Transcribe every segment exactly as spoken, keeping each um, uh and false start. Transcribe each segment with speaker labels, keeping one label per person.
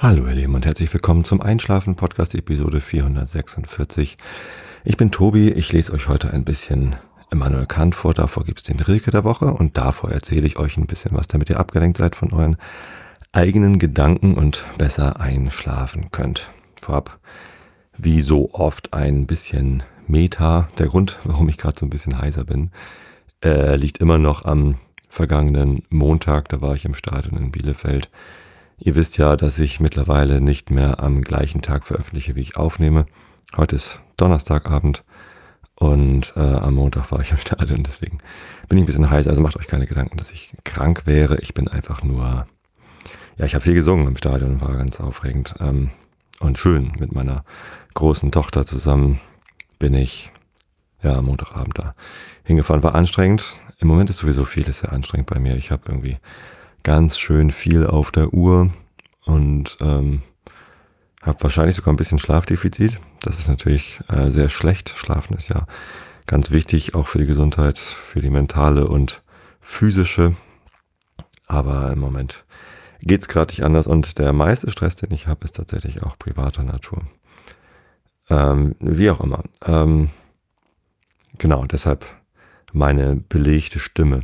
Speaker 1: Hallo ihr Lieben und herzlich willkommen zum Einschlafen-Podcast Episode vierhundertsechsundvierzig. Ich bin Tobi, ich lese euch heute ein bisschen Immanuel Kant vor, davor gibt es den Rilke der Woche und davor erzähle ich euch ein bisschen was, damit ihr abgelenkt seid von euren eigenen Gedanken und besser einschlafen könnt. Vorab, wie so oft, ein bisschen Meta. Der Grund, warum ich gerade so ein bisschen heiser bin, äh, liegt immer noch am vergangenen Montag, da war ich im Stadion in Bielefeld. Ihr wisst ja, dass ich mittlerweile nicht mehr am gleichen Tag veröffentliche, wie ich aufnehme. Heute ist Donnerstagabend und äh, am Montag war ich im Stadion, deswegen bin ich ein bisschen heiß. Also macht euch keine Gedanken, dass ich krank wäre. Ich bin einfach nur, ja, ich habe viel gesungen im Stadion, war ganz aufregend ähm, und schön. Mit meiner großen Tochter zusammen bin ich ja am Montagabend da hingefahren. War anstrengend. Im Moment ist sowieso vieles sehr anstrengend bei mir. Ich habe irgendwie ganz schön viel auf der Uhr und ähm, habe wahrscheinlich sogar ein bisschen Schlafdefizit. Das ist natürlich äh, sehr schlecht. Schlafen ist ja ganz wichtig, auch für die Gesundheit, für die mentale und physische. Aber im Moment geht es gerade nicht anders und der meiste Stress, den ich habe, ist tatsächlich auch privater Natur. Ähm, wie auch immer. Ähm, genau, deshalb meine belegte Stimme.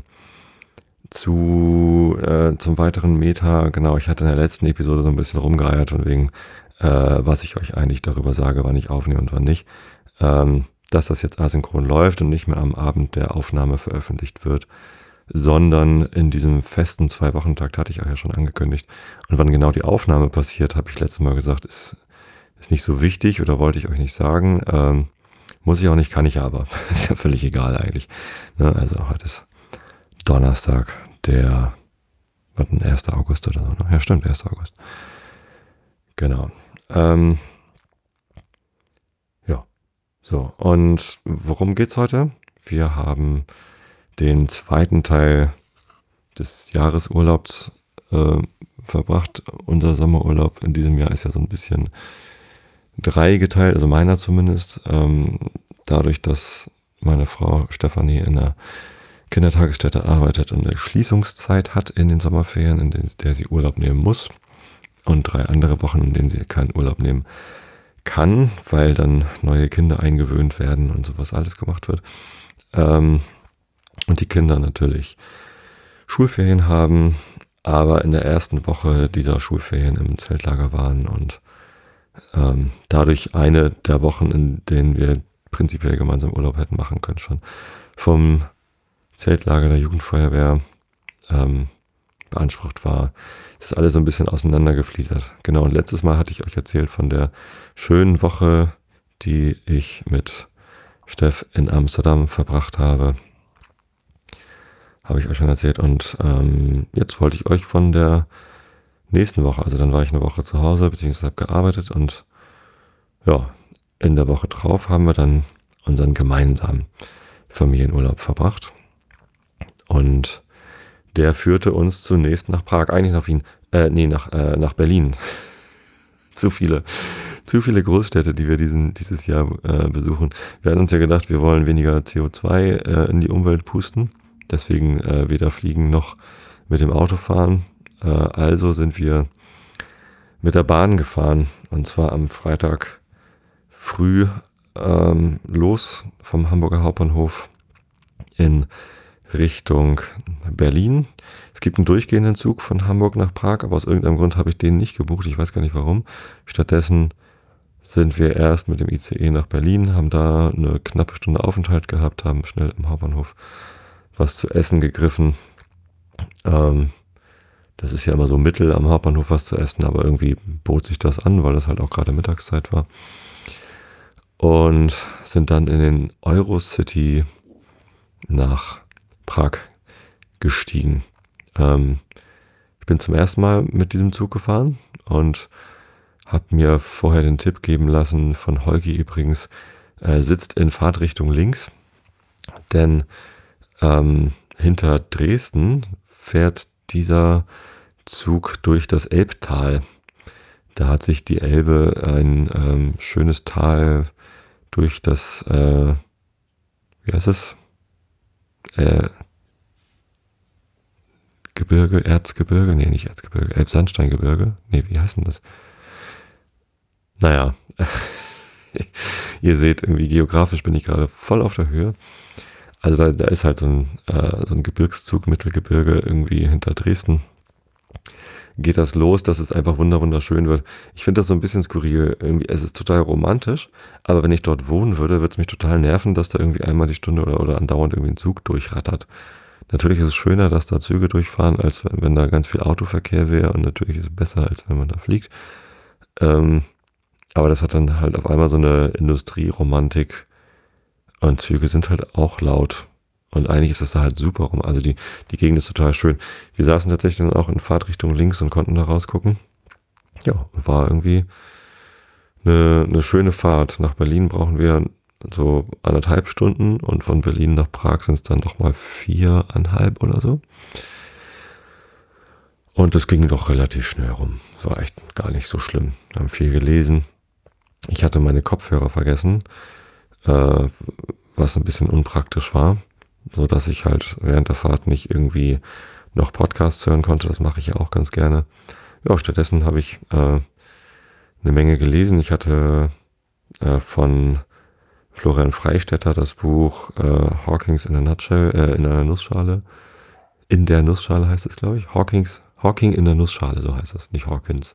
Speaker 1: Zu, äh, zum weiteren Meta, genau, ich hatte in der letzten Episode so ein bisschen rumgeeiert, von wegen, äh, was ich euch eigentlich darüber sage, wann ich aufnehme und wann nicht. Ähm, dass das jetzt asynchron läuft und nicht mehr am Abend der Aufnahme veröffentlicht wird, sondern in diesem festen Zwei-Wochen-Takt, hatte ich euch ja schon angekündigt. Und wann genau die Aufnahme passiert, habe ich letztes Mal gesagt, ist, ist nicht so wichtig oder wollte ich euch nicht sagen. Ähm, muss ich auch nicht, kann ich aber. Ist ja völlig egal eigentlich. Ne? Also heute ist Donnerstag, der, was denn, erster August oder so, ne? Ja, stimmt, erster August. Genau. Ähm, ja, so. Und worum geht's heute? Wir haben den zweiten Teil des Jahresurlaubs äh, verbracht. Unser Sommerurlaub in diesem Jahr ist ja so ein bisschen dreigeteilt, also meiner zumindest. Ähm, dadurch, dass meine Frau Stefanie in der Kindertagesstätte arbeitet und eine Schließungszeit hat in den Sommerferien, in der sie Urlaub nehmen muss, und drei andere Wochen, in denen sie keinen Urlaub nehmen kann, weil dann neue Kinder eingewöhnt werden und sowas alles gemacht wird. Ähm, und die Kinder natürlich Schulferien haben, aber in der ersten Woche dieser Schulferien im Zeltlager waren und ähm, dadurch eine der Wochen, in denen wir prinzipiell gemeinsam Urlaub hätten machen können, schon vom Zeltlager der Jugendfeuerwehr ähm, beansprucht war. Das ist alles so ein bisschen auseinandergefliesert. Genau, und letztes Mal hatte ich euch erzählt von der schönen Woche, die ich mit Steff in Amsterdam verbracht habe. Habe ich euch schon erzählt. Und ähm, jetzt wollte ich euch von der nächsten Woche, also dann war ich eine Woche zu Hause, beziehungsweise habe gearbeitet und ja, in der Woche drauf haben wir dann unseren gemeinsamen Familienurlaub verbracht. Und der führte uns zunächst nach Prag, eigentlich nach Wien, äh, nee, nach, äh, nach Berlin. zu viele, zu viele Großstädte, die wir diesen, dieses Jahr äh, besuchen. Wir hatten uns ja gedacht, wir wollen weniger C O zwei äh, in die Umwelt pusten, deswegen äh, weder fliegen noch mit dem Auto fahren. Äh, also sind wir mit der Bahn gefahren und zwar am Freitag früh ähm, los vom Hamburger Hauptbahnhof in Richtung Berlin. Es gibt einen durchgehenden Zug von Hamburg nach Prag, aber aus irgendeinem Grund habe ich den nicht gebucht. Ich weiß gar nicht warum. Stattdessen sind wir erst mit dem I C E nach Berlin, haben da eine knappe Stunde Aufenthalt gehabt, haben schnell im Hauptbahnhof was zu essen gegriffen. Ähm, das ist ja immer so mittel am Hauptbahnhof was zu essen, aber irgendwie bot sich das an, weil das halt auch gerade Mittagszeit war. Und sind dann in den Eurocity nach Prag gestiegen. Ähm, ich bin zum ersten Mal mit diesem Zug gefahren und habe mir vorher den Tipp geben lassen von Holgi übrigens, äh, sitzt in Fahrtrichtung links, denn ähm, hinter Dresden fährt dieser Zug durch das Elbtal. Da hat sich die Elbe ein ähm, schönes Tal durch das, äh, wie heißt es? Äh, Gebirge, Erzgebirge, nee, nicht Erzgebirge, Elbsandsteingebirge, nee, wie heißt denn das? Naja, ihr seht, irgendwie geografisch bin ich gerade voll auf der Höhe. Also da, da ist halt so ein, äh, so ein Gebirgszug, Mittelgebirge irgendwie hinter Dresden. Geht das los, dass es einfach wunder wunderschön wird. Ich finde das so ein bisschen skurril. Irgendwie, es ist total romantisch, aber wenn ich dort wohnen würde, würde es mich total nerven, dass da irgendwie einmal die Stunde oder, oder andauernd irgendwie ein Zug durchrattert. Natürlich ist es schöner, dass da Züge durchfahren, als wenn, wenn da ganz viel Autoverkehr wäre. Und natürlich ist es besser, als wenn man da fliegt. Ähm, aber das hat dann halt auf einmal so eine Industrieromantik. Und Züge sind halt auch laut. Und eigentlich ist es da halt super rum. Also die, die Gegend ist total schön. Wir saßen tatsächlich dann auch in Fahrtrichtung links und konnten da rausgucken. Ja, war irgendwie eine, eine schöne Fahrt. Nach Berlin brauchen wir so anderthalb Stunden und von Berlin nach Prag sind es dann doch mal viereinhalb oder so. Und das ging doch relativ schnell rum. Es war echt gar nicht so schlimm. Wir haben viel gelesen. Ich hatte meine Kopfhörer vergessen, äh, was ein bisschen unpraktisch war, so dass ich halt während der Fahrt nicht irgendwie noch Podcasts hören konnte. Das mache ich ja auch ganz gerne. Ja, stattdessen habe ich äh, eine Menge gelesen. Ich hatte äh, von Florian Freistetter das Buch äh, Hawkins in a Nutshell, äh, in einer Nussschale. In der Nussschale heißt es, glaube ich. Hawkins, Hawking in der Nussschale, so heißt es, nicht Hawkins.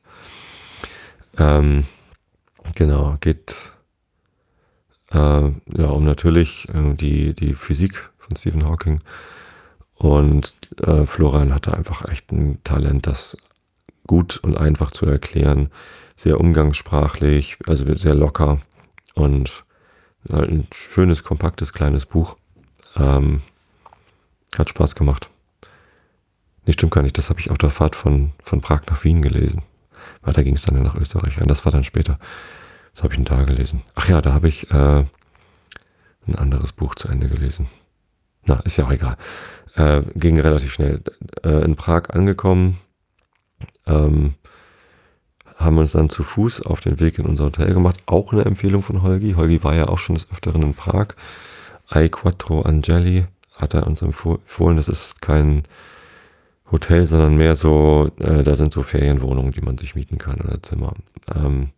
Speaker 1: Ähm, genau, geht äh, ja um natürlich äh, die, die Physik von Stephen Hawking. Und äh, Florian hatte einfach echt ein Talent, das gut und einfach zu erklären, sehr umgangssprachlich, also sehr locker und halt ein schönes, kompaktes, kleines Buch. Ähm, hat Spaß gemacht. Nee, stimmt gar nicht, das habe ich auf der Fahrt von, von Prag nach Wien gelesen. Weil da ging es dann ja nach Österreich rein. Das war dann später. Das habe ich da gelesen. Ach ja, da habe ich äh, ein anderes Buch zu Ende gelesen. Na, ist ja auch egal. Äh, ging relativ schnell. Äh, in Prag angekommen, ähm, haben uns dann zu Fuß auf den Weg in unser Hotel gemacht. Auch eine Empfehlung von Holgi. Holgi war ja auch schon des Öfteren in Prag. I Quattro Angeli hat er uns empfohlen. Das ist kein Hotel, sondern mehr so, äh, da sind so Ferienwohnungen, die man sich mieten kann oder Zimmer. Ähm,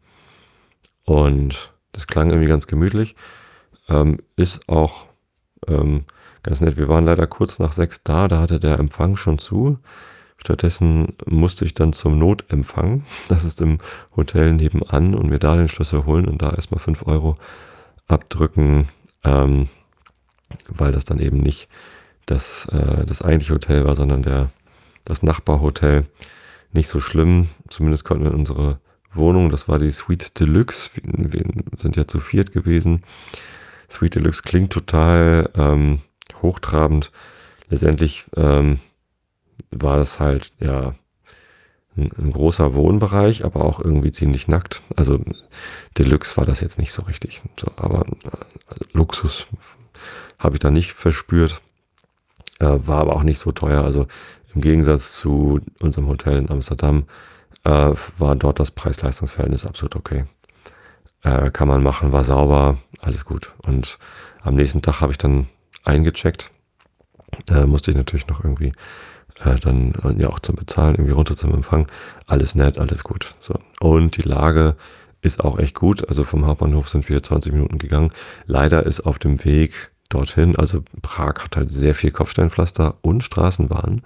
Speaker 1: und das klang irgendwie ganz gemütlich. Ähm, ist auch ähm, ganz nett. Wir waren leider kurz nach sechs da, da hatte der Empfang schon zu. Stattdessen musste ich dann zum Notempfang. Das ist im Hotel nebenan und mir da den Schlüssel holen und da erstmal fünf Euro abdrücken, ähm, weil das dann eben nicht das, äh, das eigentliche Hotel war, sondern der, das Nachbarhotel. Nicht so schlimm. Zumindest konnten wir in unsere Wohnung, das war die Suite Deluxe. Wir sind ja zu viert gewesen. Suite Deluxe klingt total ähm, hochtrabend. Letztendlich ähm, war das halt, ja, ein, ein großer Wohnbereich, aber auch irgendwie ziemlich nackt. Also Deluxe war das jetzt nicht so richtig. So, aber also Luxus habe ich da nicht verspürt. Äh, war aber auch nicht so teuer. Also im Gegensatz zu unserem Hotel in Amsterdam äh, war dort das Preis-Leistungs-Verhältnis absolut okay. Äh, kann man machen, war sauber, alles gut. Und am nächsten Tag habe ich dann eingecheckt. Äh, musste ich natürlich noch irgendwie äh, dann äh, ja auch zum Bezahlen, irgendwie runter zum Empfang. Alles nett, alles gut. So. Und die Lage ist auch echt gut. Also vom Hauptbahnhof sind wir zwanzig Minuten gegangen. Leider ist auf dem Weg dorthin, also Prag hat halt sehr viel Kopfsteinpflaster und Straßenbahn.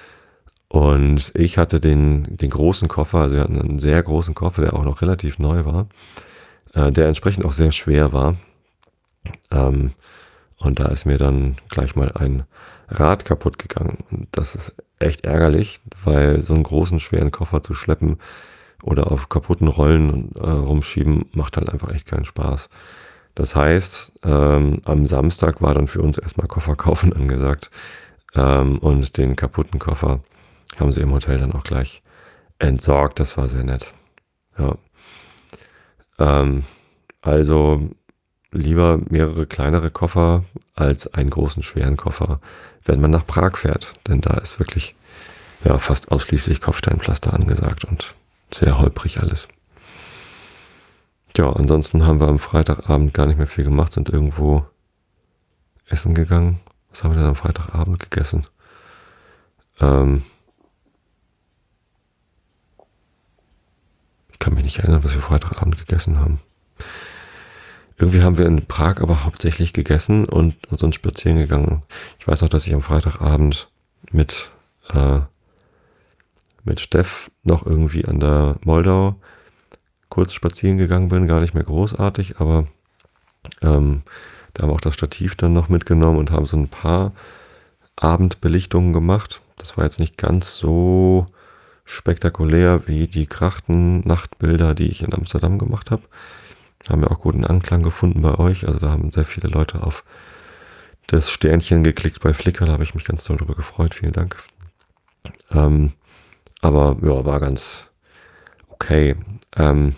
Speaker 1: Und ich hatte den, den großen Koffer, also wir hatten einen sehr großen Koffer, der auch noch relativ neu war, äh, der entsprechend auch sehr schwer war. Ähm, und da ist mir dann gleich mal ein Rad kaputt gegangen. Und das ist echt ärgerlich, weil so einen großen, schweren Koffer zu schleppen oder auf kaputten Rollen äh, rumschieben, macht halt einfach echt keinen Spaß. Das heißt, ähm, am Samstag war dann für uns erstmal Koffer kaufen angesagt. Ähm, und den kaputten Koffer haben sie im Hotel dann auch gleich entsorgt. Das war sehr nett. Ja. Ähm, also lieber mehrere kleinere Koffer als einen großen, schweren Koffer, wenn man nach Prag fährt. Denn da ist wirklich ja, fast ausschließlich Kopfsteinpflaster angesagt und sehr holprig alles. Ja, ansonsten haben wir am Freitagabend gar nicht mehr viel gemacht, sind irgendwo essen gegangen. Was haben wir denn am Freitagabend gegessen? Ähm, ich kann mich nicht erinnern, was wir Freitagabend gegessen haben. Irgendwie haben wir in Prag aber hauptsächlich gegessen und sonst spazieren gegangen. Ich weiß auch, dass ich am Freitagabend mit, äh, mit Steff noch irgendwie an der Moldau kurz spazieren gegangen bin. Gar nicht mehr großartig, aber ähm, da haben wir auch das Stativ dann noch mitgenommen und haben so ein paar Abendbelichtungen gemacht. Das war jetzt nicht ganz so spektakulär wie die Krachten-Nachtbilder, die ich in Amsterdam gemacht habe. Haben wir auch guten Anklang gefunden bei euch. Also da haben sehr viele Leute auf das Sternchen geklickt bei Flickr. Da habe ich mich ganz doll drüber gefreut. Vielen Dank. Ähm, aber ja, war ganz okay. Ähm,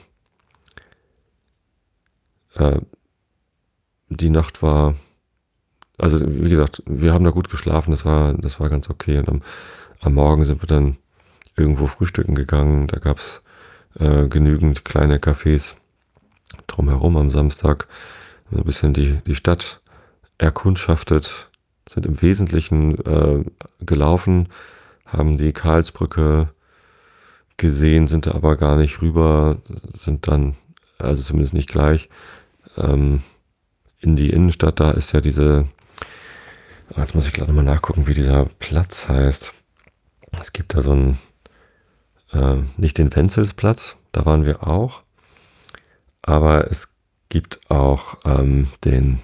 Speaker 1: äh, die Nacht war, also wie gesagt, wir haben da gut geschlafen. Das war, das war ganz okay. Und am, am Morgen sind wir dann irgendwo frühstücken gegangen. Da gab es äh, genügend kleine Cafés drumherum am Samstag. Ein bisschen die, die Stadt erkundschaftet, sind im Wesentlichen äh, gelaufen, haben die Karlsbrücke gesehen, sind da aber gar nicht rüber, sind dann, also zumindest nicht gleich, ähm, in die Innenstadt. Da ist ja diese, jetzt muss ich gerade mal nachgucken, wie dieser Platz heißt. Es gibt da so einen, äh, nicht den Wenzelsplatz, da waren wir auch, aber es gibt auch ähm, den,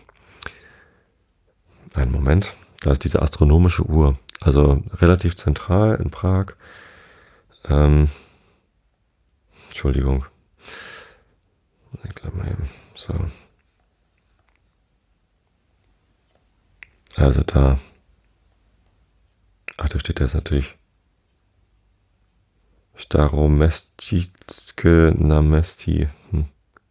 Speaker 1: einen Moment, da ist diese astronomische Uhr, also relativ zentral in Prag. Ähm, Entschuldigung. Ich glaube mal eben. So. Also da. Ach, da steht jetzt natürlich Staromestitske Namesti. Hm.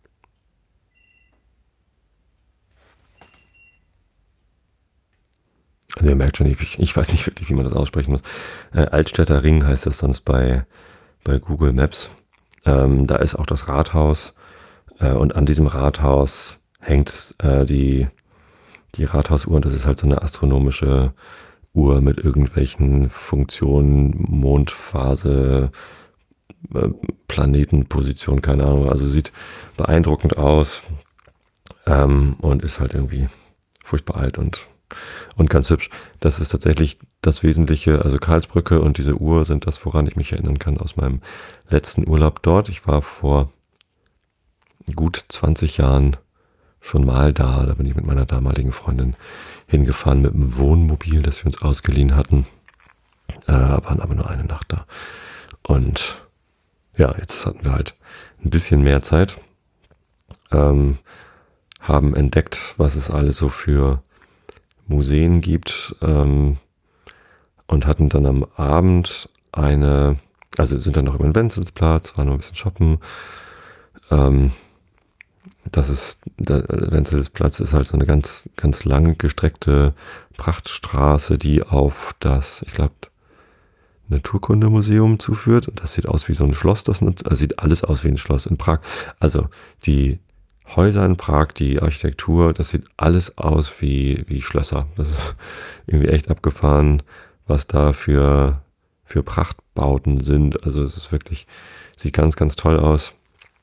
Speaker 1: Also ihr merkt schon, ich, ich weiß nicht wirklich, wie man das aussprechen muss. Äh, Altstädter Ring heißt das sonst bei, bei Google Maps. Ähm, da ist auch das Rathaus. Äh, und an diesem Rathaus hängt äh, die, die Rathausuhr. Und das ist halt so eine astronomische Uhr mit irgendwelchen Funktionen, Mondphase, äh, Planetenposition, keine Ahnung. Also sieht beeindruckend aus ähm, und ist halt irgendwie furchtbar alt und Und ganz hübsch. Das ist tatsächlich das Wesentliche. Also Karlsbrücke und diese Uhr sind das, woran ich mich erinnern kann aus meinem letzten Urlaub dort. Ich war vor gut zwanzig Jahren schon mal da. Da bin ich mit meiner damaligen Freundin hingefahren mit einem Wohnmobil, das wir uns ausgeliehen hatten. Äh, waren aber nur eine Nacht da. Und ja, jetzt hatten wir halt ein bisschen mehr Zeit. Ähm, haben entdeckt, was es alles so für Museen gibt ähm, und hatten dann am Abend eine, also sind dann noch über den Wenzelsplatz, waren noch ein bisschen shoppen. Ähm, das ist, der Wenzelsplatz ist halt so eine ganz, ganz lang gestreckte Prachtstraße, die auf das, ich glaube, Naturkundemuseum zuführt. Und das sieht aus wie so ein Schloss, das also sieht alles aus wie ein Schloss in Prag. Also die Häuser in Prag, die Architektur, das sieht alles aus wie, wie Schlösser. Das ist irgendwie echt abgefahren, was da für, für Prachtbauten sind. Also es ist wirklich, sieht ganz, ganz toll aus.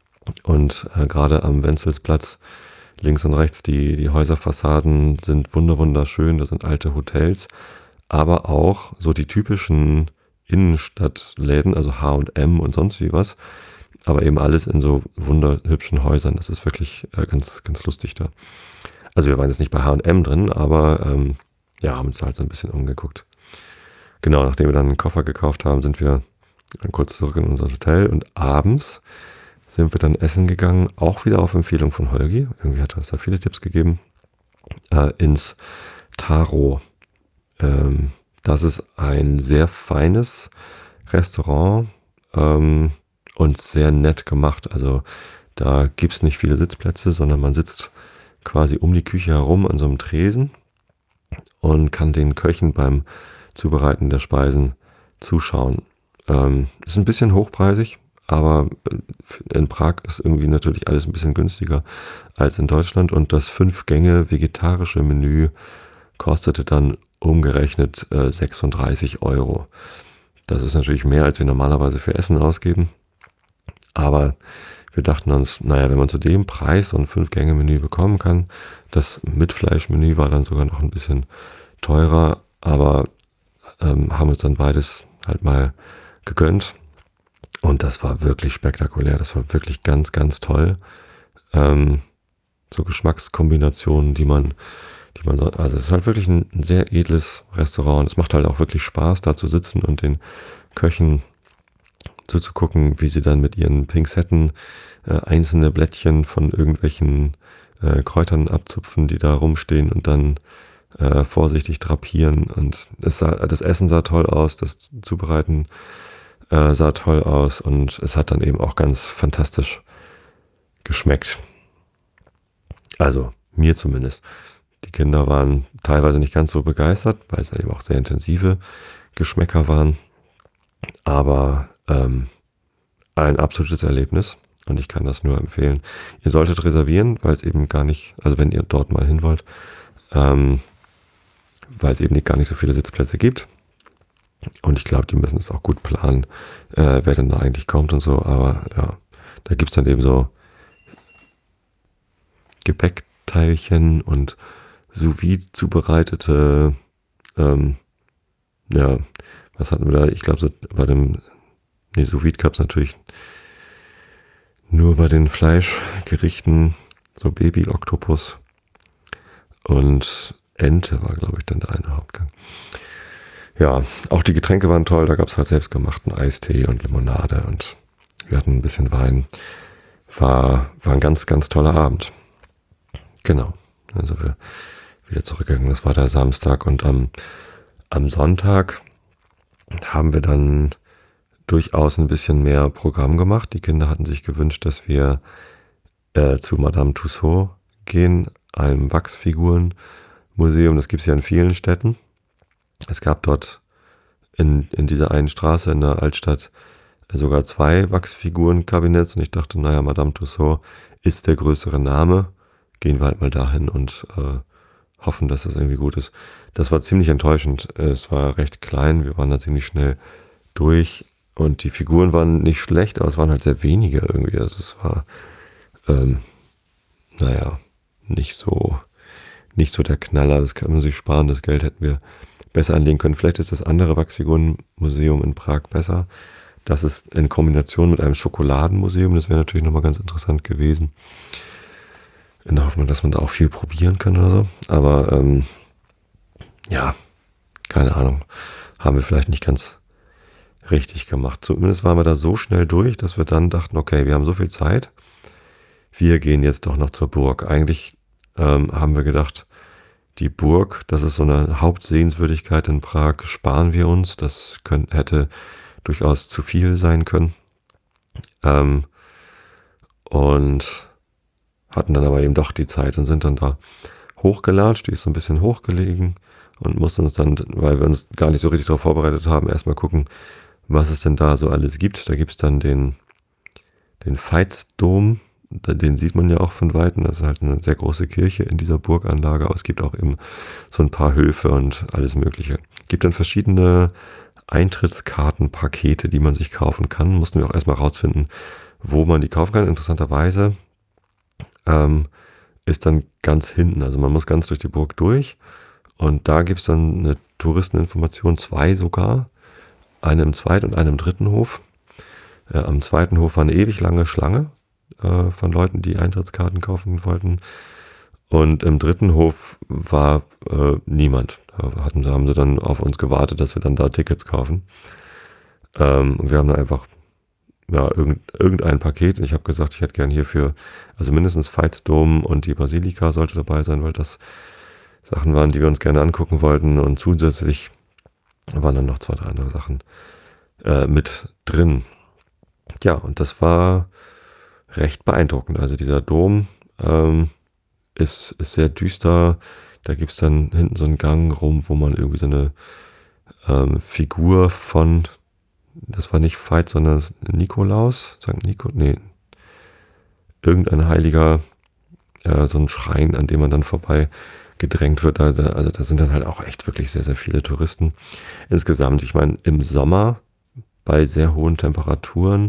Speaker 1: Und äh, gerade am Wenzelsplatz links und rechts, die, die Häuserfassaden sind wunderschön. Das sind alte Hotels, aber auch so die typischen Innenstadtläden, also H und M und sonst wie was. Aber eben alles in so wunderhübschen Häusern. Das ist wirklich äh, ganz, ganz lustig da. Also wir waren jetzt nicht bei H und M drin, aber ähm, ja, haben uns da halt so ein bisschen umgeguckt. Genau, nachdem wir dann einen Koffer gekauft haben, sind wir dann kurz zurück in unser Hotel und abends sind wir dann essen gegangen, auch wieder auf Empfehlung von Holgi. Irgendwie hat er uns da viele Tipps gegeben, äh, ins Taro. Ähm, das ist ein sehr feines Restaurant, ähm, und sehr nett gemacht. Also da gibt es nicht viele Sitzplätze, sondern man sitzt quasi um die Küche herum an so einem Tresen und kann den Köchen beim Zubereiten der Speisen zuschauen. Ähm, ist ein bisschen hochpreisig, aber in Prag ist irgendwie natürlich alles ein bisschen günstiger als in Deutschland. Und das fünf-Gänge vegetarische Menü kostete dann umgerechnet äh, sechsunddreißig Euro. Das ist natürlich mehr, als wir normalerweise für Essen ausgeben. Aber wir dachten uns, naja, wenn man zu dem Preis so ein Fünf-Gänge-Menü bekommen kann, das Mit-Fleisch-Menü war dann sogar noch ein bisschen teurer, aber ähm, haben uns dann beides halt mal gegönnt. Und das war wirklich spektakulär. Das war wirklich ganz, ganz toll. Ähm, so Geschmackskombinationen, die man, die man so, also es ist halt wirklich ein, ein sehr edles Restaurant. Es macht halt auch wirklich Spaß, da zu sitzen und den Köchen zuzugucken, wie sie dann mit ihren Pinzetten äh, einzelne Blättchen von irgendwelchen äh, Kräutern abzupfen, die da rumstehen und dann äh, vorsichtig drapieren. Und es sah, das Essen sah toll aus, das Zubereiten äh, sah toll aus und es hat dann eben auch ganz fantastisch geschmeckt. Also mir zumindest. Die Kinder waren teilweise nicht ganz so begeistert, weil es eben auch sehr intensive Geschmäcker waren. Aber ähm, ein absolutes Erlebnis und ich kann das nur empfehlen. Ihr solltet reservieren, weil es eben gar nicht, also wenn ihr dort mal hin wollt, ähm, weil es eben nicht, gar nicht so viele Sitzplätze gibt. Und ich glaube, die müssen es auch gut planen, äh, wer denn da eigentlich kommt und so. Aber ja, da gibt es dann eben so Gebäckteilchen und sous-vide zubereitete, ähm, ja, was hatten wir da? Ich glaube, so bei dem, nee, sous-vide gab es natürlich nur bei den Fleischgerichten, so Baby-Oktopus und Ente war, glaube ich, dann der eine Hauptgang. Ja, auch die Getränke waren toll, da gab es halt selbstgemachten Eistee und Limonade und wir hatten ein bisschen Wein. War, war ein ganz, ganz toller Abend. Genau, also wir wieder zurückgegangen, das war der Samstag und am, am Sonntag haben wir dann durchaus ein bisschen mehr Programm gemacht. Die Kinder hatten sich gewünscht, dass wir äh, zu Madame Tussauds gehen, einem Wachsfigurenmuseum. Das gibt es ja in vielen Städten. Es gab dort in, in dieser einen Straße in der Altstadt sogar zwei Wachsfigurenkabinetts und ich dachte, naja, Madame Tussauds ist der größere Name. Gehen wir halt mal dahin und äh, hoffen, dass das irgendwie gut ist. Das war ziemlich enttäuschend. Es war recht klein, wir waren da ziemlich schnell durch und die Figuren waren nicht schlecht, aber es waren halt sehr wenige irgendwie. Also es war, ähm, naja, nicht so, nicht so der Knaller. Das kann man sich sparen, das Geld hätten wir besser anlegen können. Vielleicht ist das andere Wachsfigurenmuseum in Prag besser. Das ist in Kombination mit einem Schokoladenmuseum. Das wäre natürlich nochmal ganz interessant gewesen. In der Hoffnung, dass man da auch viel probieren kann oder so. Aber ähm, ja, keine Ahnung. Haben wir vielleicht nicht ganz richtig gemacht. Zumindest waren wir da so schnell durch, dass wir dann dachten, okay, wir haben so viel Zeit. Wir gehen jetzt doch noch zur Burg. Eigentlich ähm, haben wir gedacht, die Burg, das ist so eine Hauptsehenswürdigkeit in Prag, sparen wir uns. Das könnt, hätte durchaus zu viel sein können. Ähm, und hatten dann aber eben doch die Zeit und sind dann da hochgelatscht. Die ist so ein bisschen hochgelegen und mussten uns dann, weil wir uns gar nicht so richtig darauf vorbereitet haben, erstmal gucken, was es denn da so alles gibt. Da gibt es dann den, den Veitsdom, den sieht man ja auch von Weitem. Das ist halt eine sehr große Kirche in dieser Burganlage, aber es gibt auch eben so ein paar Höfe und alles Mögliche. Es gibt dann verschiedene Eintrittskartenpakete, die man sich kaufen kann. Mussten wir auch erstmal rausfinden, wo man die kaufen kann. Interessanterweise ähm, ist dann ganz hinten, also man muss ganz durch die Burg durch und da gibt es dann eine Touristeninformation, zwei sogar, eine im zweiten und eine im dritten Hof. Äh, am zweiten Hof war eine ewig lange Schlange äh, von Leuten, die Eintrittskarten kaufen wollten und im dritten Hof war äh, niemand. Da hatten, haben sie dann auf uns gewartet, dass wir dann da Tickets kaufen. Ähm, und wir haben dann einfach ja, irgend, irgendein Paket. Ich habe gesagt, ich hätte gern hierfür, also mindestens Veitsdom und die Basilika sollte dabei sein, weil das Sachen waren, die wir uns gerne angucken wollten. Und zusätzlich waren dann noch zwei, drei andere Sachen äh, mit drin. Ja, und das war recht beeindruckend. Also dieser Dom ähm, ist, ist sehr düster. Da gibt es dann hinten so einen Gang rum, wo man irgendwie so eine ähm, Figur von, das war nicht Veit, sondern Nikolaus, Sankt Nikolaus, nee, irgendein Heiliger, äh, so ein Schrein, an dem man dann vorbei gedrängt wird. Also, also da sind dann halt auch echt wirklich sehr, sehr viele Touristen. Insgesamt, ich meine, im Sommer bei sehr hohen Temperaturen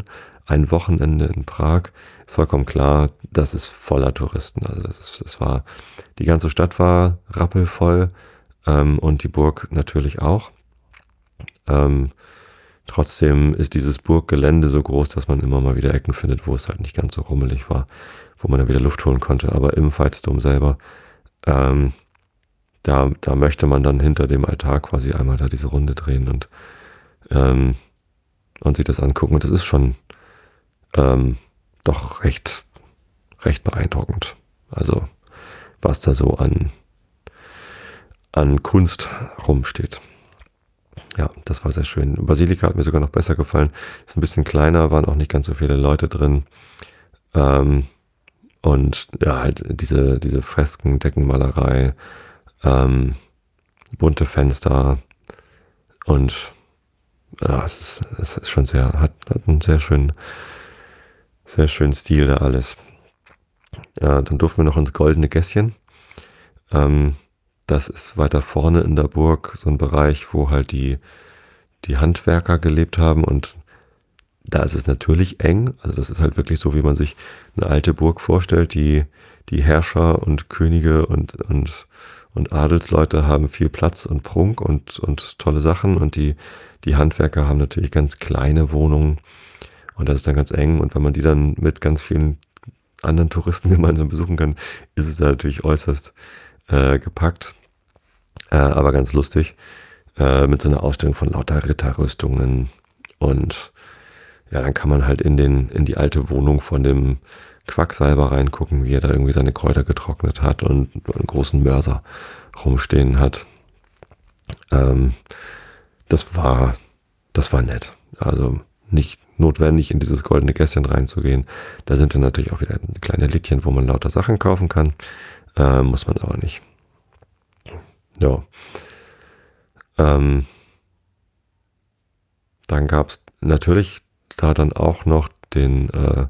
Speaker 1: ein Wochenende in Prag, vollkommen klar, das ist voller Touristen. Also das ist, das war, die ganze Stadt war rappelvoll ähm, und die Burg natürlich auch. Ähm, trotzdem ist dieses Burggelände so groß, dass man immer mal wieder Ecken findet, wo es halt nicht ganz so rummelig war, wo man dann wieder Luft holen konnte. Aber im Veitsdom selber, ähm, da, da möchte man dann hinter dem Altar quasi einmal da diese Runde drehen und, ähm, und sich das angucken. Und das ist schon ähm, doch recht, recht beeindruckend. Also was da so an, an Kunst rumsteht. Ja, das war sehr schön. Basilika hat mir sogar noch besser gefallen. Ist ein bisschen kleiner, waren auch nicht ganz so viele Leute drin. Ähm, und ja, halt diese, diese Fresken, Deckenmalerei, ähm, bunte Fenster und ja, es ist, es ist schon sehr, hat, hat einen sehr schönen, sehr schönen Stil da alles. Ja, dann durften wir noch ins Goldene Gässchen. Ähm, das ist weiter vorne in der Burg so ein Bereich, wo halt die, die Handwerker gelebt haben und da ist es natürlich eng. Also das ist halt wirklich so, wie man sich eine alte Burg vorstellt. Die, die Herrscher und Könige und, und, und Adelsleute haben viel Platz und Prunk und, und tolle Sachen und die, die Handwerker haben natürlich ganz kleine Wohnungen und das ist dann ganz eng und wenn man die dann mit ganz vielen anderen Touristen gemeinsam besuchen kann, ist es da natürlich äußerst äh, gepackt, äh, aber ganz lustig, äh, mit so einer Ausstellung von lauter Ritterrüstungen und ja, dann kann man halt in den, in die alte Wohnung von dem Quacksalber reingucken, wie er da irgendwie seine Kräuter getrocknet hat und einen großen Mörser rumstehen hat. Ähm, das war, das war nett. Also nicht notwendig, in dieses Goldene Gässchen reinzugehen. Da sind dann natürlich auch wieder kleine Lädchen, wo man lauter Sachen kaufen kann. Äh, muss man aber nicht. Ja. Ähm, dann gab es natürlich da dann auch noch den äh,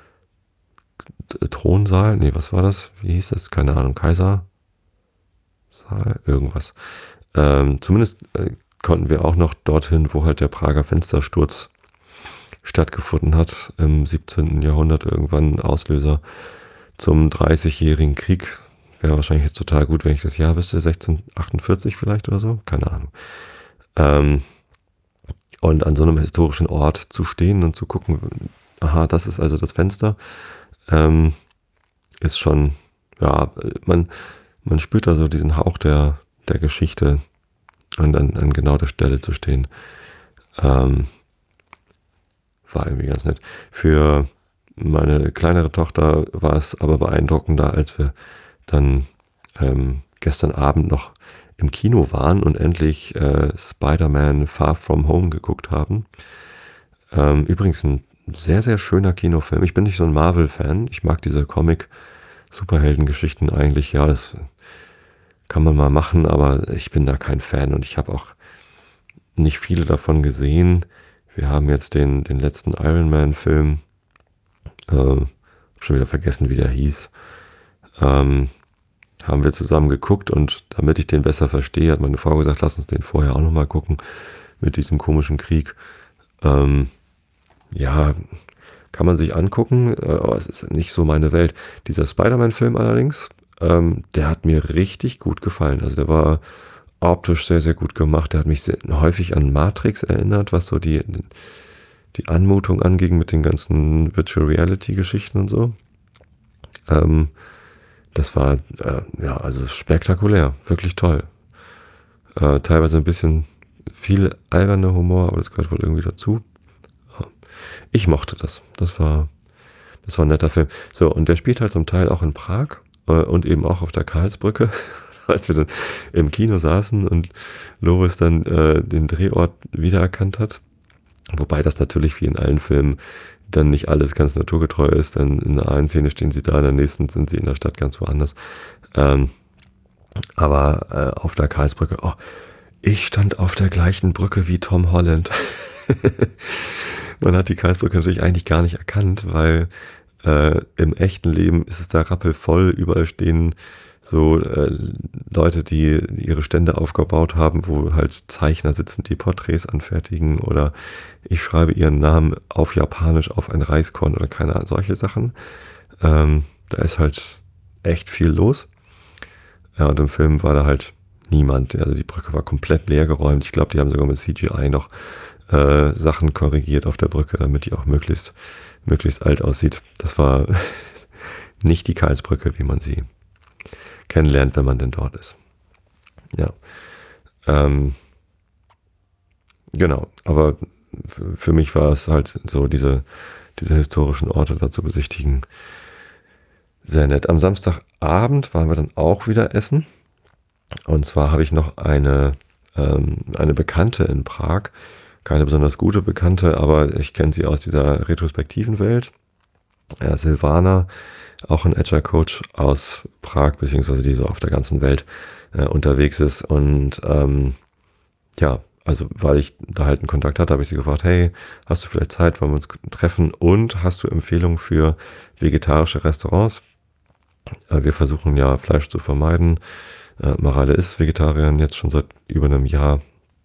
Speaker 1: Thronsaal, nee, was war das? Wie hieß das? Keine Ahnung, Kaisersaal, irgendwas. Ähm, zumindest äh, konnten wir auch noch dorthin, wo halt der Prager Fenstersturz stattgefunden hat, im siebzehnten Jahrhundert irgendwann Auslöser zum dreißigjährigen Krieg. Wäre wahrscheinlich jetzt total gut, wenn ich das Jahr wüsste, sechzehnhundertachtundvierzig vielleicht oder so, keine Ahnung. Ähm, Und an so einem historischen Ort zu stehen und zu gucken, aha, das ist also das Fenster, ähm, ist schon, ja, man, man spürt da so diesen Hauch der, der Geschichte und an, an genau der Stelle zu stehen. Ähm, war irgendwie ganz nett. Für meine kleinere Tochter war es aber beeindruckender, als wir dann ähm, gestern Abend noch im Kino waren und endlich äh, Spider-Man Far From Home geguckt haben. Ähm, übrigens ein sehr, sehr schöner Kinofilm. Ich bin nicht so ein Marvel-Fan. Ich mag diese Comic-Superhelden-Geschichten eigentlich. Ja, das kann man mal machen, aber ich bin da kein Fan und ich habe auch nicht viele davon gesehen. Wir haben jetzt den, den letzten Iron Man-Film, äh, hab schon wieder vergessen, wie der hieß, ähm, haben wir zusammen geguckt und damit ich den besser verstehe, hat meine Frau gesagt, lass uns den vorher auch nochmal gucken mit diesem komischen Krieg. Ähm, ja, kann man sich angucken, äh, aber es ist nicht so meine Welt. Dieser Spider-Man-Film allerdings, ähm, der hat mir richtig gut gefallen. Also der war optisch sehr, sehr gut gemacht. Der hat mich sehr, häufig an Matrix erinnert, was so die, die Anmutung anging mit den ganzen Virtual Reality-Geschichten und so. Ähm, Das war, äh, ja, also spektakulär, wirklich toll. Äh, teilweise ein bisschen viel alberner Humor, aber das gehört wohl irgendwie dazu. Ja. Ich mochte das. Das war, das war ein netter Film. So, und der spielt halt zum Teil auch in Prag äh, und eben auch auf der Karlsbrücke. Als wir dann im Kino saßen und Loris dann äh, den Drehort wiedererkannt hat. Wobei das natürlich wie in allen Filmen dann nicht alles ganz naturgetreu ist. Dann in der einen Szene stehen sie da, in der nächsten sind sie in der Stadt ganz woanders. Ähm, aber äh, auf der Karlsbrücke, oh, ich stand auf der gleichen Brücke wie Tom Holland. Man hat die Karlsbrücke natürlich eigentlich gar nicht erkannt, weil Äh, im echten Leben ist es da rappelvoll, überall stehen so äh, Leute, die, die ihre Stände aufgebaut haben, wo halt Zeichner sitzen, die Porträts anfertigen, oder ich schreibe ihren Namen auf Japanisch auf ein Reiskorn oder keine Ahnung, solche Sachen. Ähm, da ist halt echt viel los. Ja, und im Film war da halt niemand. Also die Brücke war komplett leer geräumt. Ich glaube, die haben sogar mit C G I noch äh, Sachen korrigiert auf der Brücke, damit die auch möglichst, möglichst alt aussieht. Das war nicht die Karlsbrücke, wie man sie kennenlernt, wenn man denn dort ist. Ja. Ähm, genau. Aber für, für mich war es halt so, diese, diese historischen Orte da zu besichtigen, sehr nett. Am Samstagabend waren wir dann auch wieder essen. Und zwar habe ich noch eine, ähm, eine Bekannte in Prag. Keine besonders gute Bekannte, aber ich kenne sie aus dieser retrospektiven Welt. Ja, Silvana, auch ein Agile Coach aus Prag, beziehungsweise die so auf der ganzen Welt äh, unterwegs ist. Und ähm, ja, also weil ich da halt einen Kontakt hatte, habe ich sie gefragt, hey, hast du vielleicht Zeit, wollen wir uns treffen, und hast du Empfehlungen für vegetarische Restaurants? Äh, wir versuchen ja Fleisch zu vermeiden. Äh, Mareile ist Vegetarierin jetzt schon seit über einem Jahr.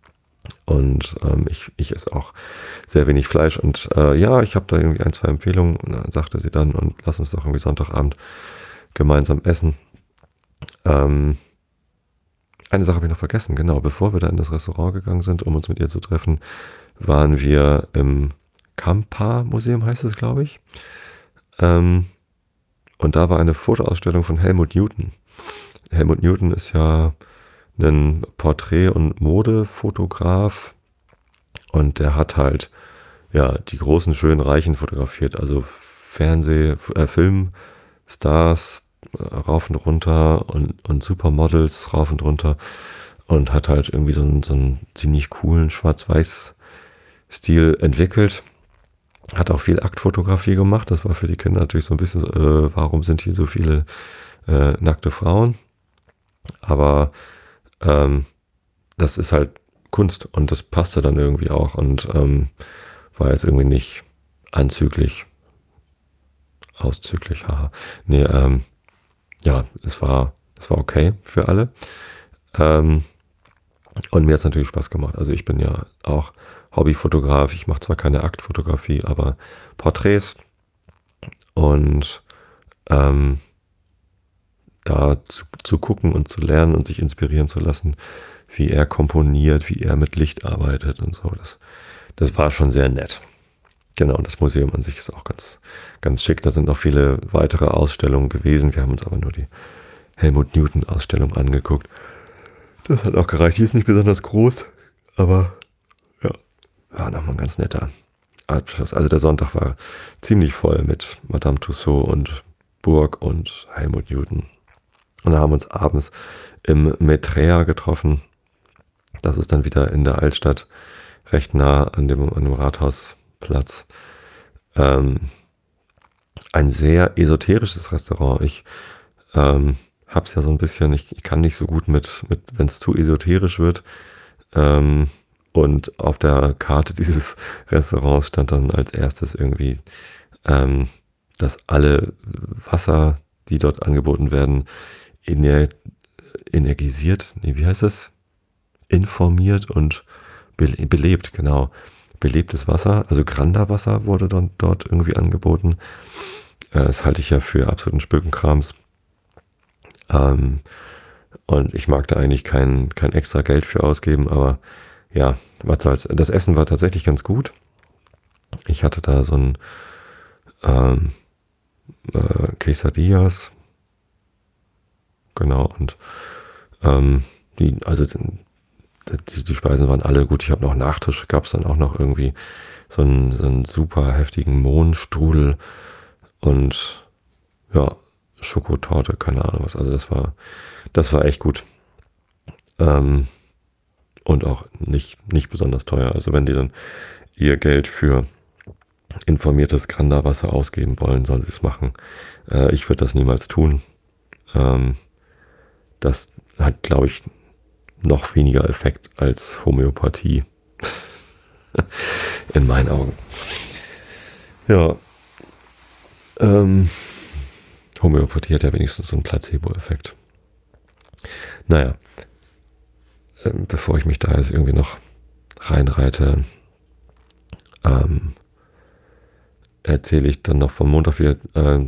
Speaker 1: Und ähm, ich, ich esse auch sehr wenig Fleisch. Und äh, ja, ich habe da irgendwie ein, zwei Empfehlungen, und dann sagte sie dann, und lass uns doch irgendwie Sonntagabend gemeinsam essen. Ähm, eine Sache habe ich noch vergessen, genau, bevor wir da in das Restaurant gegangen sind, um uns mit ihr zu treffen, waren wir im Kampa-Museum, heißt es, glaube ich. Ähm, und da war eine Fotoausstellung von Helmut Newton. Helmut Newton ist ja ein Porträt- und Modefotograf, und der hat halt ja die großen, schönen, Reichen fotografiert, also Fernseh-, äh, Filmstars äh, rauf und runter, und, und Supermodels rauf und runter, und hat halt irgendwie so einen, so einen ziemlich coolen Schwarz-Weiß-Stil entwickelt. Hat auch viel Aktfotografie gemacht, das war für die Kinder natürlich so ein bisschen, äh, warum sind hier so viele äh, nackte Frauen? Aber ähm, das ist halt Kunst, und das passte dann irgendwie auch, und ähm, war jetzt irgendwie nicht anzüglich, auszüglich, haha. Nee, ähm, ja, es war, es war okay für alle. Ähm, und mir hat es natürlich Spaß gemacht. Also ich bin ja auch Hobbyfotograf. Ich mache zwar keine Aktfotografie, aber Porträts, und ähm, da zu, zu gucken und zu lernen und sich inspirieren zu lassen, wie er komponiert, wie er mit Licht arbeitet und so. Das, das war schon sehr nett. Genau, und das Museum an sich ist auch ganz, ganz schick. Da sind noch viele weitere Ausstellungen gewesen. Wir haben uns aber nur die Helmut Newton Ausstellung angeguckt. Das hat auch gereicht. Die ist nicht besonders groß, aber ja, war nochmal ein ganz netter Abschluss. Also der Sonntag war ziemlich voll mit Madame Tussauds und Burg und Helmut Newton. Und da haben wir uns abends im Maitreya getroffen. Das ist dann wieder in der Altstadt, recht nah an dem, an dem Rathausplatz. Ähm, ein sehr esoterisches Restaurant. Ich ähm, hab's ja so ein bisschen, ich, ich kann nicht so gut mit, mit wenn es zu esoterisch wird. Ähm, und auf der Karte dieses Restaurants stand dann als erstes irgendwie, ähm, dass alle Wasser, die dort angeboten werden, ener energisiert, nee, wie heißt das? Informiert und be belebt, genau. Belebtes Wasser, also Granda-Wasser wurde dann dort irgendwie angeboten. Äh, das halte ich ja für absoluten Spökenkrams. Ähm, und ich mag da eigentlich kein, kein extra Geld für ausgeben, aber ja, was soll's. Das Essen war tatsächlich ganz gut. Ich hatte da so ein ähm, äh, Quesadillas, genau, und ähm, die, also die, die Speisen waren alle gut. Ich habe noch Nachtisch, gab es dann auch noch irgendwie so einen, so einen super heftigen Mohnstrudel und ja, Schokotorte, keine Ahnung was. Also das war, das war echt gut. Ähm, und auch nicht, nicht besonders teuer. Also wenn die dann ihr Geld für informiertes Granda-Wasser ausgeben wollen, sollen sie es machen. Äh, ich würde das niemals tun. Ähm, das hat, glaube ich, noch weniger Effekt als Homöopathie. In meinen Augen. Ja. Ähm, Homöopathie hat ja wenigstens so einen Placebo-Effekt. Naja, ähm, bevor ich mich da jetzt irgendwie noch reinreite, ähm, erzähle ich dann noch vom Montag. Wir äh,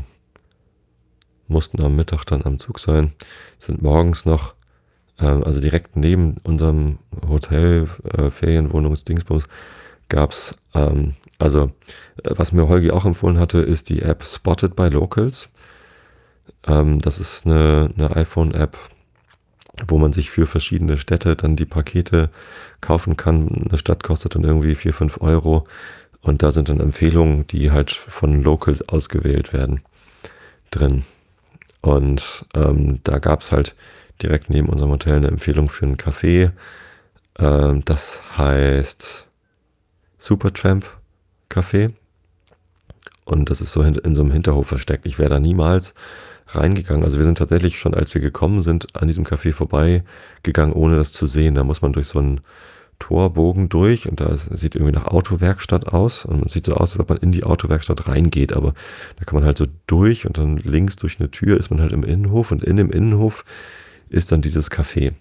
Speaker 1: mussten am Mittag dann am Zug sein, sind morgens noch, äh, also direkt neben unserem Hotel, äh, Ferienwohnungsdingsbums, gab es, ähm, also äh, was mir Holgi auch empfohlen hatte, ist die App Spotted by Locals. Ähm, das ist eine, eine iPhone-App, wo man sich für verschiedene Städte dann die Pakete kaufen kann. Eine Stadt kostet dann irgendwie vier, fünf Euro und da sind dann Empfehlungen, die halt von Locals ausgewählt werden, drin. Und ähm, da gab es halt direkt neben unserem Hotel eine Empfehlung für ein Café. Ähm, das heißt Supertramp Café. Und das ist so in, in so einem Hinterhof versteckt. Ich wäre da niemals reingegangen. Also wir sind tatsächlich schon, als wir gekommen sind, an diesem Café vorbeigegangen, ohne das zu sehen. Da muss man durch so einen Torbogen durch und da ist, sieht irgendwie nach Autowerkstatt aus. Und man sieht so aus, als ob man in die Autowerkstatt reingeht. Aber da kann man halt so durch und dann links durch eine Tür ist man halt im Innenhof. Und in dem Innenhof ist dann dieses Café.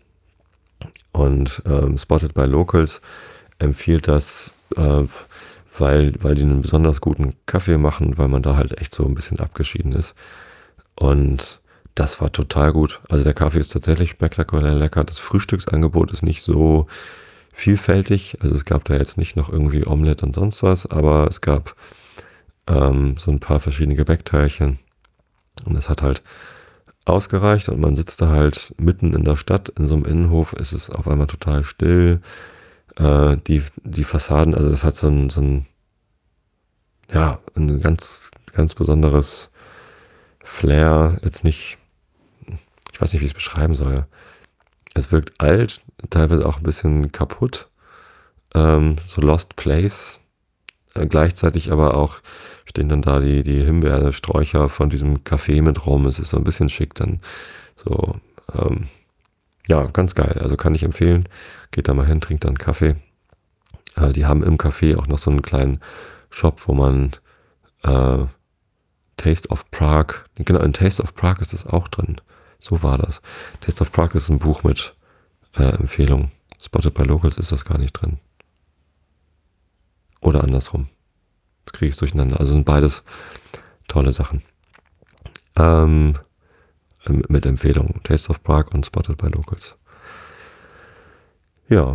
Speaker 1: Und ähm, Spotted by Locals empfiehlt das, äh, weil, weil die einen besonders guten Kaffee machen, weil man da halt echt so ein bisschen abgeschieden ist. Und das war total gut. Also der Kaffee ist tatsächlich spektakulär lecker. Das Frühstücksangebot ist nicht so vielfältig. Also es gab da jetzt nicht noch irgendwie Omelette und sonst was, aber es gab ähm, so ein paar verschiedene Gebäckteilchen. Und es hat halt ausgereicht und man sitzt da halt mitten in der Stadt, in so einem Innenhof. Es ist auf einmal total still. Äh, die, die Fassaden, also das hat so ein, so ein, ja, ein ganz, ganz besonderes Flair. Jetzt nicht, ich weiß nicht, wie ich es beschreiben soll. Es wirkt alt, teilweise auch ein bisschen kaputt. Ähm, so Lost Place. Äh, gleichzeitig aber auch stehen dann da die, die Himbeersträucher von diesem Café mit rum. Es ist so ein bisschen schick dann. So, ähm, ja, ganz geil. Also kann ich empfehlen. Geht da mal hin, trinkt dann Kaffee. Äh, die haben im Café auch noch so einen kleinen Shop, wo man äh, Taste of Prague, genau, in Taste of Prague ist das auch drin. So war das. Taste of Prague ist ein Buch mit äh, Empfehlungen. Spotted by Locals ist das gar nicht drin. Oder andersrum. Das kriege ich durcheinander. Also sind beides tolle Sachen. Ähm, mit Empfehlungen. Taste of Prague und Spotted by Locals. Ja.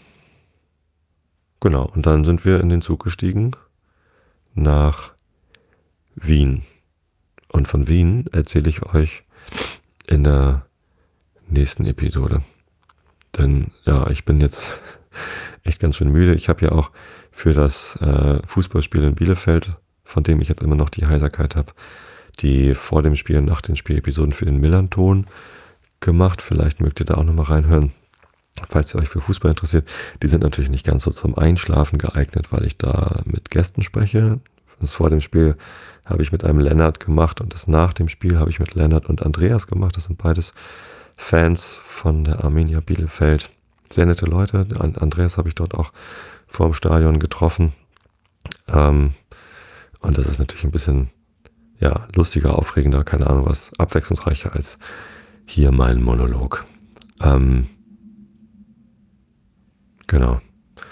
Speaker 1: Genau. Und dann sind wir in den Zug gestiegen nach Wien. Und von Wien erzähle ich euch in der nächsten Episode. Denn ja, ich bin jetzt echt ganz schön müde. Ich habe ja auch für das äh, Fußballspiel in Bielefeld, von dem ich jetzt immer noch die Heiserkeit habe, die vor dem Spiel und nach den Spielepisoden für den Millanton gemacht. Vielleicht mögt ihr da auch nochmal reinhören, falls ihr euch für Fußball interessiert. Die sind natürlich nicht ganz so zum Einschlafen geeignet, weil ich da mit Gästen spreche. Das vor dem Spiel habe ich mit einem Lennart gemacht und das nach dem Spiel habe ich mit Lennart und Andreas gemacht. Das sind beides Fans von der Arminia Bielefeld. Sehr nette Leute. Andreas habe ich dort auch vor dem Stadion getroffen. Ähm, und das ist natürlich ein bisschen ja, lustiger, aufregender, keine Ahnung was, abwechslungsreicher als hier mein Monolog. Ähm, genau.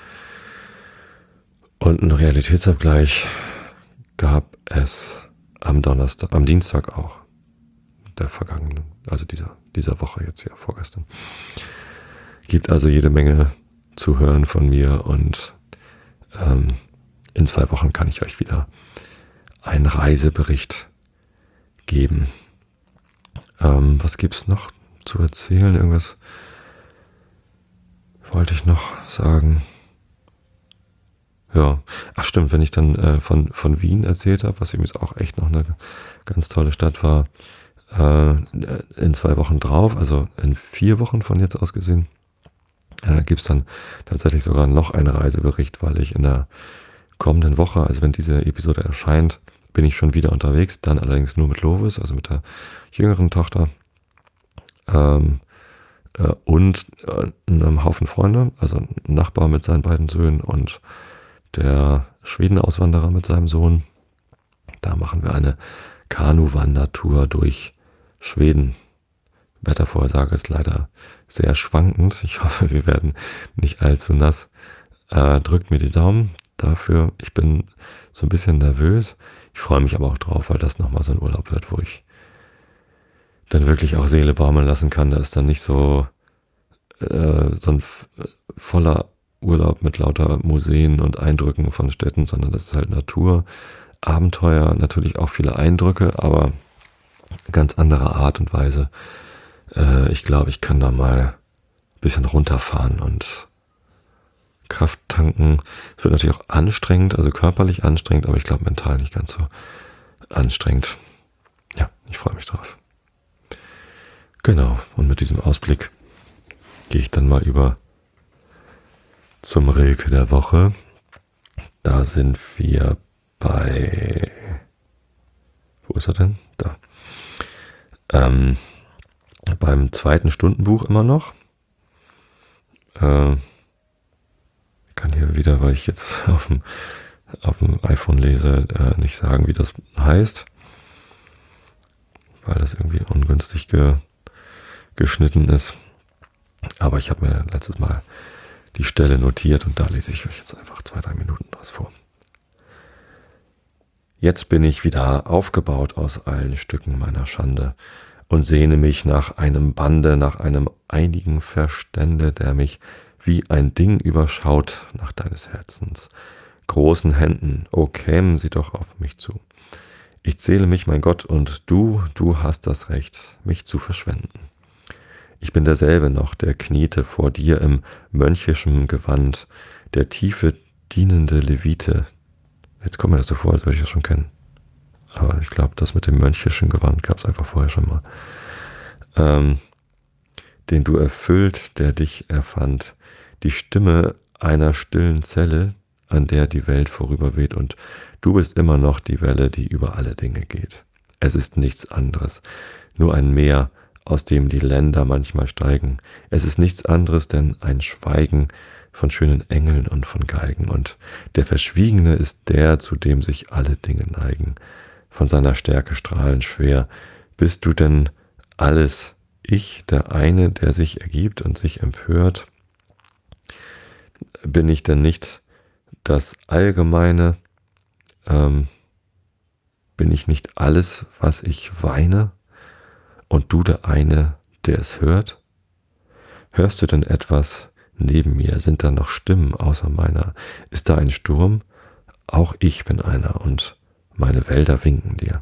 Speaker 1: Und einen Realitätsabgleich gab es am Donnerstag, am Dienstag auch. Der vergangenen, also dieser, dieser Woche jetzt ja, vorgestern. Gibt also jede Menge zu hören von mir und ähm, in zwei Wochen kann ich euch wieder einen Reisebericht geben. Ähm, was gibt's noch zu erzählen? Irgendwas wollte ich noch sagen. Ja, ach stimmt, wenn ich dann äh, von, von Wien erzählt habe, was übrigens auch echt noch eine ganz tolle Stadt war, äh, in zwei Wochen drauf, also in vier Wochen von jetzt aus gesehen, äh, gibt es dann tatsächlich sogar noch einen Reisebericht, weil ich in der kommenden Woche, also wenn diese Episode erscheint, bin ich schon wieder unterwegs, dann allerdings nur mit Lovis, also mit der jüngeren Tochter ähm, äh, und äh, einem Haufen Freunde, also ein Nachbar mit seinen beiden Söhnen und der Schweden-Auswanderer mit seinem Sohn. Da machen wir eine Kanuwandertour durch Schweden. Wettervorhersage ist leider sehr schwankend. Ich hoffe, wir werden nicht allzu nass. Äh, drückt mir die Daumen dafür. Ich bin so ein bisschen nervös. Ich freue mich aber auch drauf, weil das nochmal so ein Urlaub wird, wo ich dann wirklich auch Seele baumeln lassen kann. Da ist dann nicht so, äh, so ein voller Urlaub mit lauter Museen und Eindrücken von Städten, sondern das ist halt Natur, Abenteuer, natürlich auch viele Eindrücke, aber ganz andere Art und Weise. Äh, ich glaube, ich kann da mal ein bisschen runterfahren und Kraft tanken. Es wird natürlich auch anstrengend, also körperlich anstrengend, aber ich glaube mental nicht ganz so anstrengend. Ja, ich freue mich drauf. Genau, und mit diesem Ausblick gehe ich dann mal über zum Rilke der Woche. Da sind wir bei... Wo ist er denn? Da. Ähm, beim zweiten Stundenbuch immer noch. Äh, kann hier wieder, weil ich jetzt auf dem, auf dem iPhone lese, äh, nicht sagen, wie das heißt. Weil das irgendwie ungünstig ge, geschnitten ist. Aber ich habe mir letztes Mal die Stelle notiert und da lese ich euch jetzt einfach zwei, drei Minuten draus vor. Jetzt bin ich wieder aufgebaut aus allen Stücken meiner Schande und sehne mich nach einem Bande, nach einem einigen Verstände, der mich wie ein Ding überschaut nach deines Herzens großen Händen. O kämen sie doch auf mich zu. Ich zähle mich, mein Gott, und du, du hast das Recht, mich zu verschwenden. Ich bin derselbe noch, der kniete vor dir im mönchischen Gewand, der tiefe, dienende Levite. Jetzt kommt mir das so vor, als würde ich das schon kennen. Aber ich glaube, das mit dem mönchischen Gewand gab es einfach vorher schon mal. Ähm, den du erfüllt, der dich erfand. Die Stimme einer stillen Zelle, an der die Welt vorüberweht, und du bist immer noch die Welle, die über alle Dinge geht. Es ist nichts anderes, nur ein Meer, aus dem die Länder manchmal steigen. Es ist nichts anderes denn ein Schweigen von schönen Engeln und von Geigen. Und der Verschwiegene ist der, zu dem sich alle Dinge neigen. Von seiner Stärke strahlen schwer. Bist du denn alles, ich, der eine, der sich ergibt und sich empört? Bin ich denn nicht das Allgemeine? Ähm, bin ich nicht alles, was ich weine? Und du der eine, der es hört? Hörst du denn etwas neben mir? Sind da noch Stimmen außer meiner? Ist da ein Sturm? Auch ich bin einer und meine Wälder winken dir.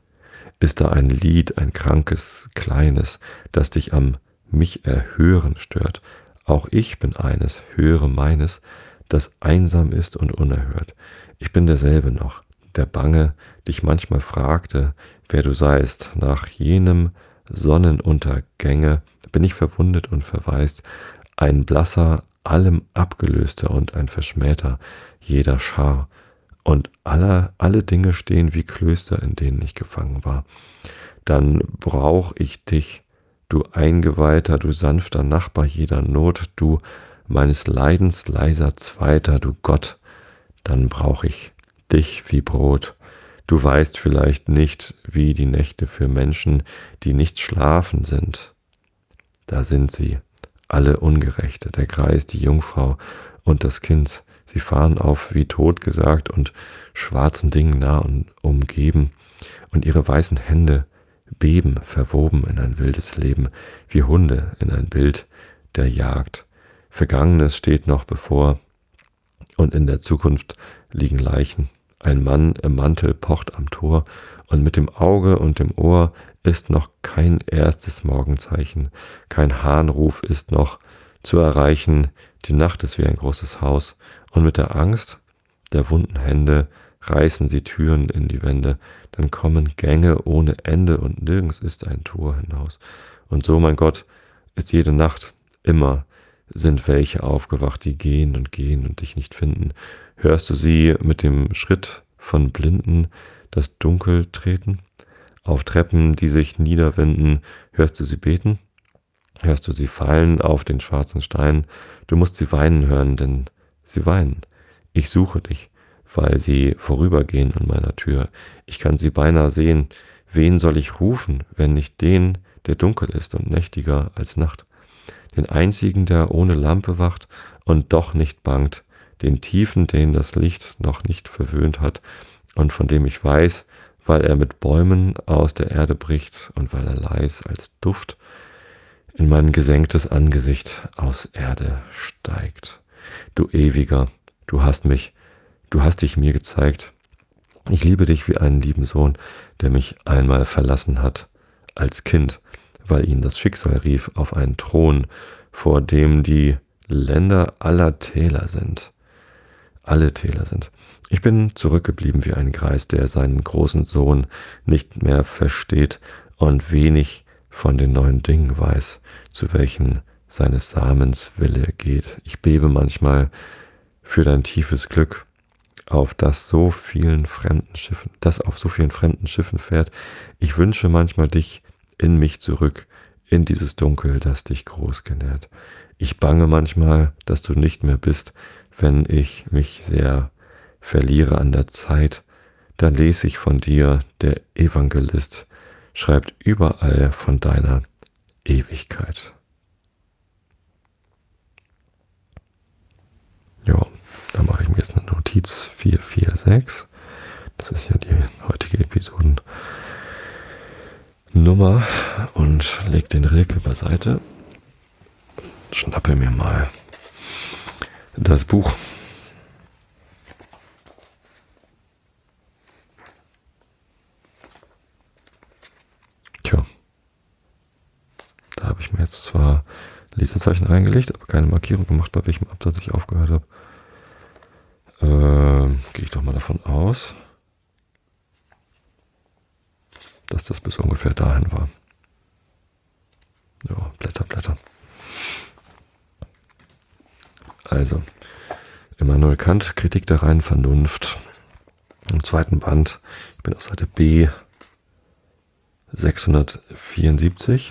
Speaker 1: Ist da ein Lied, ein krankes, kleines, das dich am mich erhören stört? Auch ich bin eines, höre meines, das einsam ist und unerhört. Ich bin derselbe noch, der bange dich manchmal fragte, wer du seist. Nach jenem Sonnenuntergänge bin ich verwundet und verwaist, ein blasser, allem abgelöster und ein Verschmähter jeder Schar. Und alle, alle Dinge stehen wie Klöster, in denen ich gefangen war. Dann brauch ich dich, du Eingeweihter, du sanfter Nachbar jeder Not, du meines Leidens leiser Zweiter, du Gott, dann brauch ich dich wie Brot. Du weißt vielleicht nicht, wie die Nächte für Menschen, die nicht schlafen sind. Da sind sie, alle Ungerechte, der Greis, die Jungfrau und das Kind. Sie fahren auf, wie totgesagt und schwarzen Dingen nah und umgeben, und ihre weißen Hände beben, verwoben in ein wildes Leben, wie Hunde in ein Bild der Jagd. Vergangenes steht noch bevor, und in der Zukunft liegen Leichen. Ein Mann im Mantel pocht am Tor, und mit dem Auge und dem Ohr ist noch kein erstes Morgenzeichen, kein Hahnruf ist noch zu erreichen. Die Nacht ist wie ein großes Haus, und mit der Angst der wunden Hände reißen sie Türen in die Wände, dann kommen Gänge ohne Ende, und nirgends ist ein Tor hinaus. Und so, mein Gott, ist jede Nacht, immer sind welche aufgewacht, die gehen und gehen und dich nicht finden. Hörst du sie mit dem Schritt von Blinden das Dunkel treten? Auf Treppen, die sich niederwinden, hörst du sie beten? Hörst du sie fallen auf den schwarzen Stein? Du musst sie weinen hören, denn sie weinen. Ich suche dich. weil sie vorübergehen an meiner Tür. Ich kann sie beinahe sehen. Wen soll ich rufen, wenn nicht den, der dunkel ist und nächtiger als Nacht? Den einzigen, der ohne Lampe wacht und doch nicht bangt, den Tiefen, den das Licht noch nicht verwöhnt hat und von dem ich weiß, weil er mit Bäumen aus der Erde bricht und weil er leis als Duft in mein gesenktes Angesicht aus Erde steigt. Du Ewiger, du hast mich, du hast dich mir gezeigt. Ich liebe dich wie einen lieben Sohn, der mich einmal verlassen hat, als Kind, weil ihn das Schicksal rief auf einen Thron, vor dem die Länder aller Täler sind. Alle Täler sind. Ich bin zurückgeblieben wie ein Greis, der seinen großen Sohn nicht mehr versteht und wenig von den neuen Dingen weiß, zu welchen seines Samens Wille geht. Ich bebe manchmal für dein tiefes Glück, auf das so vielen fremden Schiffen, das auf so vielen fremden Schiffen fährt. Ich wünsche manchmal dich in mich zurück, in dieses Dunkel, das dich groß genährt. Ich bange manchmal, dass du nicht mehr bist, wenn ich mich sehr verliere an der Zeit. Dann lese ich von dir, der Evangelist schreibt überall von deiner Ewigkeit. Ja, da mache ich mir jetzt eine Notiz vier vier sechs. Das ist ja die heutige Episodennummer und leg den Rilke beiseite. Schnappe mir mal das Buch. Tja, da habe ich mir jetzt zwar Lesezeichen reingelegt, aber keine Markierung gemacht, bei welchem Absatz ich aufgehört habe. Ähm, gehe ich doch mal davon aus, dass das bis ungefähr dahin war. Ja, Blätter, Blätter. Also, Immanuel Kant, Kritik der reinen Vernunft. Im zweiten Band, ich bin auf Seite B sechshundertvierundsiebzig.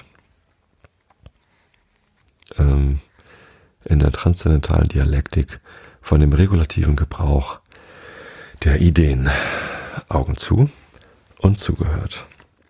Speaker 1: Ähm, in der transzendentalen Dialektik von dem regulativen Gebrauch der Ideen. Augen zu und zugehört.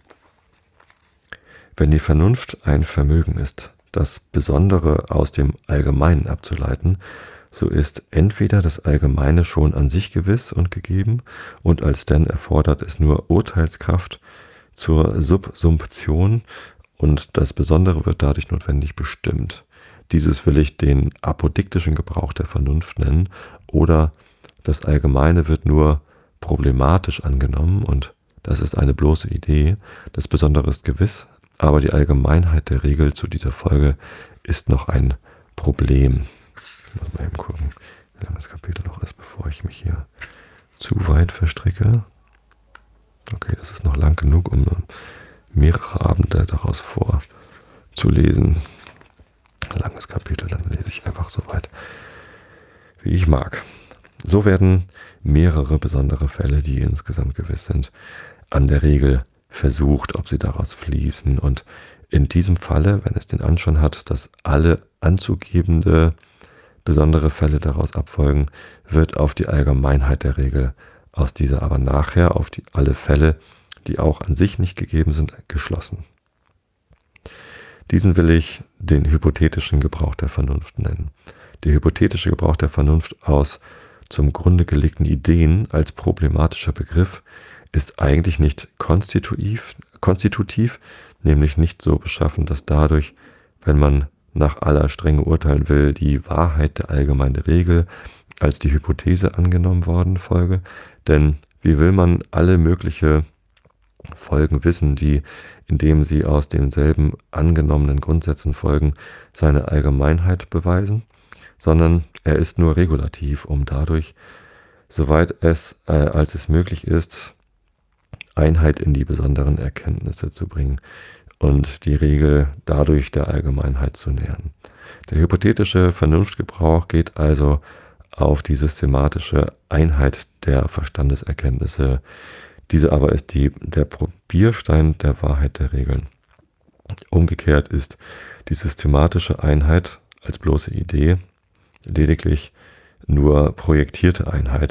Speaker 1: Wenn die Vernunft ein Vermögen ist, das Besondere aus dem Allgemeinen abzuleiten, so ist entweder das Allgemeine schon an sich gewiss und gegeben und alsdann erfordert es nur Urteilskraft zur Subsumption und das Besondere wird dadurch notwendig bestimmt. Dieses will ich den apodiktischen Gebrauch der Vernunft nennen oder das Allgemeine wird nur problematisch angenommen und das ist eine bloße Idee, das Besondere ist gewiss, aber die Allgemeinheit der Regel zu dieser Folge ist noch ein Problem. Ich muss mal eben gucken, wie lange das Kapitel noch ist, bevor ich mich hier zu weit verstricke. Okay, das ist noch lang genug, um mehrere Abende daraus vorzulesen. Langes Kapitel, dann lese ich einfach so weit, wie ich mag. So werden mehrere besondere Fälle, die insgesamt gewiss sind, an der Regel versucht, ob sie daraus fließen. Und in diesem Falle, wenn es den Anschein hat, dass alle anzugebende besondere Fälle daraus abfolgen, wird auf die Allgemeinheit der Regel aus dieser aber nachher auf die alle Fälle, die auch an sich nicht gegeben sind, geschlossen. Diesen will ich den hypothetischen Gebrauch der Vernunft nennen. Der hypothetische Gebrauch der Vernunft aus zum Grunde gelegten Ideen als problematischer Begriff ist eigentlich nicht konstitutiv, konstitutiv, nämlich nicht so beschaffen, dass dadurch, wenn man nach aller Strenge urteilen will, die Wahrheit der allgemeinen Regel als die Hypothese angenommen worden folge. Denn wie will man alle mögliche Folgen wissen, die, indem sie aus denselben angenommenen Grundsätzen folgen, seine Allgemeinheit beweisen, sondern er ist nur regulativ, um dadurch, soweit es äh, als es möglich ist, Einheit in die besonderen Erkenntnisse zu bringen und die Regel dadurch der Allgemeinheit zu nähern. Der hypothetische Vernunftgebrauch geht also auf die systematische Einheit der Verstandeserkenntnisse. Diese aber ist die, der Probierstein der Wahrheit der Regeln. Umgekehrt ist die systematische Einheit als bloße Idee lediglich nur projektierte Einheit,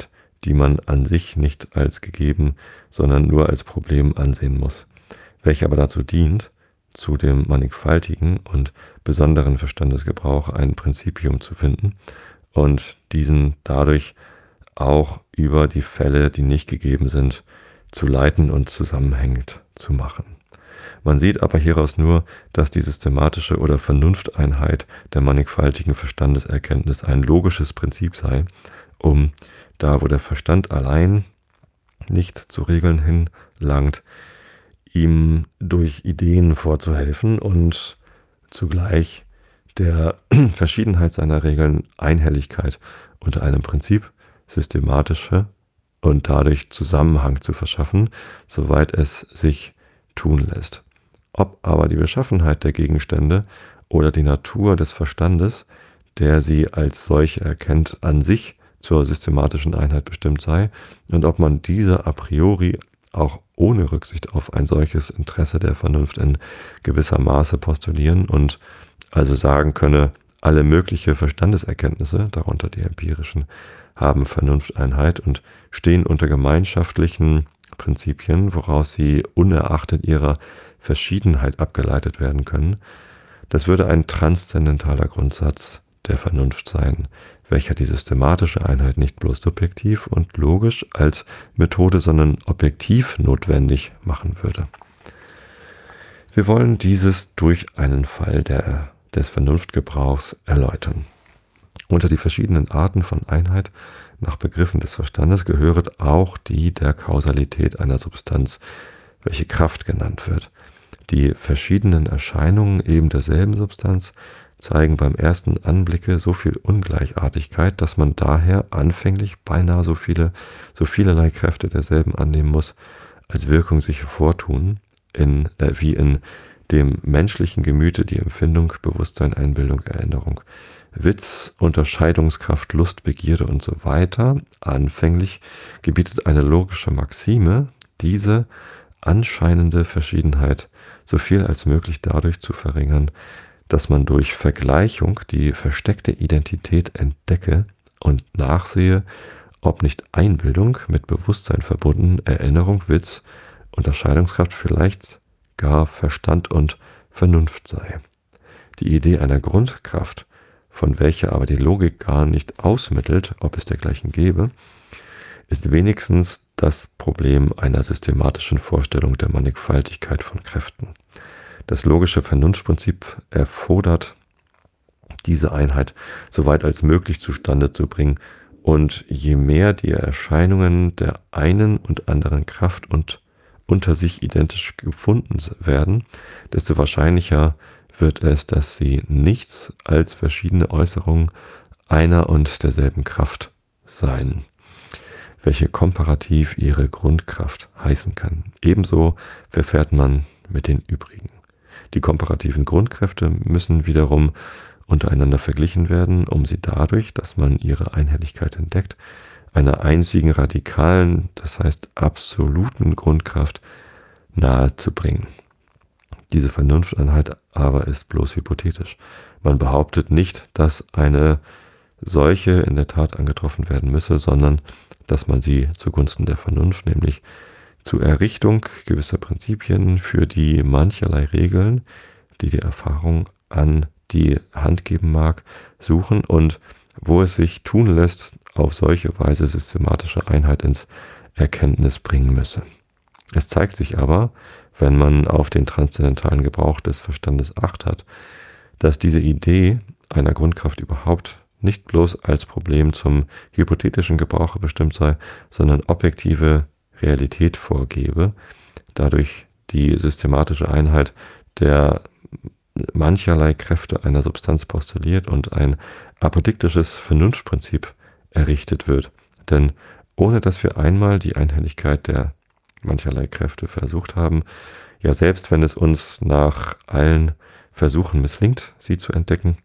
Speaker 1: die man an sich nicht als gegeben, sondern nur als Problem ansehen muss, welche aber dazu dient, zu dem mannigfaltigen und besonderen Verstandesgebrauch ein Prinzipium zu finden und diesen dadurch auch über die Fälle, die nicht gegeben sind, zu leiten und zusammenhängend zu machen. Man sieht aber hieraus nur, dass die systematische oder Vernunfteinheit der mannigfaltigen Verstandeserkenntnis ein logisches Prinzip sei, um da, wo der Verstand allein nicht zu Regeln hinlangt, ihm durch Ideen vorzuhelfen und zugleich der Verschiedenheit seiner Regeln Einhelligkeit unter einem Prinzip, systematische und dadurch Zusammenhang zu verschaffen, soweit es sich tun lässt. Ob aber die Beschaffenheit der Gegenstände oder die Natur des Verstandes, der sie als solche erkennt, an sich zur systematischen Einheit bestimmt sei und ob man diese a priori auch ohne Rücksicht auf ein solches Interesse der Vernunft in gewisser Maße postulieren und also sagen könne, alle mögliche Verstandeserkenntnisse, darunter die empirischen, haben Vernunfteinheit und stehen unter gemeinschaftlichen Prinzipien, woraus sie unerachtet ihrer Verschiedenheit abgeleitet werden können. Das würde ein transzendentaler Grundsatz der Vernunft sein, welcher die systematische Einheit nicht bloß subjektiv und logisch als Methode, sondern objektiv notwendig machen würde. Wir wollen dieses durch einen Fall der, des Vernunftgebrauchs erläutern. Unter die verschiedenen Arten von Einheit nach Begriffen des Verstandes gehöret auch die der Kausalität einer Substanz, welche Kraft genannt wird. Die verschiedenen Erscheinungen eben derselben Substanz zeigen beim ersten Anblicke so viel Ungleichartigkeit, dass man daher anfänglich beinahe so viele, so vielerlei Kräfte derselben annehmen muss, als Wirkung sich hervortun, in, äh, wie in dem menschlichen Gemüte die Empfindung, Bewusstsein, Einbildung, Erinnerung, Witz, Unterscheidungskraft, Lust, Begierde und so weiter. Anfänglich gebietet eine logische Maxime, diese anscheinende Verschiedenheit so viel als möglich dadurch zu verringern, dass man durch Vergleichung die versteckte Identität entdecke und nachsehe, ob nicht Einbildung mit Bewusstsein verbunden, Erinnerung, Witz, Unterscheidungskraft, vielleicht gar Verstand und Vernunft sei. Die Idee einer Grundkraft, von welcher aber die Logik gar nicht ausmittelt, ob es dergleichen gäbe, ist wenigstens das Problem einer systematischen Vorstellung der Mannigfaltigkeit von Kräften. Das logische Vernunftprinzip erfordert, diese Einheit so weit als möglich zustande zu bringen, und je mehr die Erscheinungen der einen und anderen Kraft und unter sich identisch gefunden werden, desto wahrscheinlicher wird es, dass sie nichts als verschiedene Äußerungen einer und derselben Kraft seien, welche komparativ ihre Grundkraft heißen kann. Ebenso verfährt man mit den übrigen. Die komparativen Grundkräfte müssen wiederum untereinander verglichen werden, um sie dadurch, dass man ihre Einhelligkeit entdeckt, einer einzigen radikalen, das heißt absoluten Grundkraft nahezubringen. Diese Vernunfteinheit aber ist bloß hypothetisch. Man behauptet nicht, dass eine solche in der Tat angetroffen werden müsse, sondern dass man sie zugunsten der Vernunft, nämlich zur Errichtung gewisser Prinzipien, für die mancherlei Regeln, die die Erfahrung an die Hand geben mag, suchen und wo es sich tun lässt, auf solche Weise systematische Einheit ins Erkenntnis bringen müsse. Es zeigt sich aber, wenn man auf den transzendentalen Gebrauch des Verstandes Acht hat, dass diese Idee einer Grundkraft überhaupt nicht bloß als Problem zum hypothetischen Gebrauche bestimmt sei, sondern objektive Realität vorgebe, dadurch die systematische Einheit der mancherlei Kräfte einer Substanz postuliert und ein apodiktisches Vernunftprinzip errichtet wird. Denn ohne dass wir einmal die Einhelligkeit der mancherlei Kräfte versucht haben, ja selbst wenn es uns nach allen Versuchen misslingt, sie zu entdecken,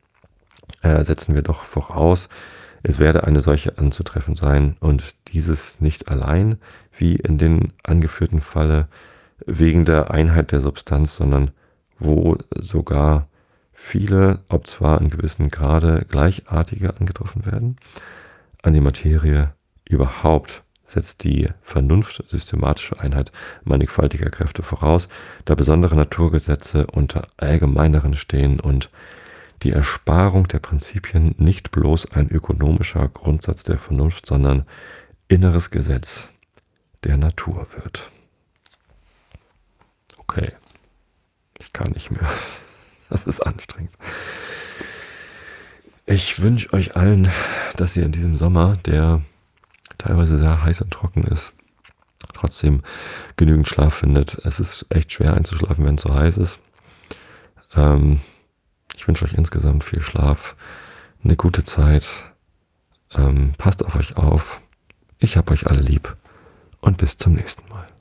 Speaker 1: äh, setzen wir doch voraus, es werde eine solche anzutreffen sein und dieses nicht allein, wie in den angeführten Falle, wegen der Einheit der Substanz, sondern wo sogar viele, ob zwar in gewissem Grade gleichartige angetroffen werden, an die Materie überhaupt setzt die Vernunft systematische Einheit mannigfaltiger Kräfte voraus, da besondere Naturgesetze unter allgemeineren stehen und die Ersparung der Prinzipien nicht bloß ein ökonomischer Grundsatz der Vernunft, sondern inneres Gesetz der Natur wird. Okay, ich kann nicht mehr. Das ist anstrengend. Ich wünsche euch allen, dass ihr in diesem Sommer, der teilweise sehr heiß und trocken ist, trotzdem genügend Schlaf findet. Es ist echt schwer einzuschlafen, wenn es so heiß ist. Ähm, ich wünsche euch insgesamt viel Schlaf, eine gute Zeit. Ähm, passt auf euch auf. Ich hab euch alle lieb und bis zum nächsten Mal.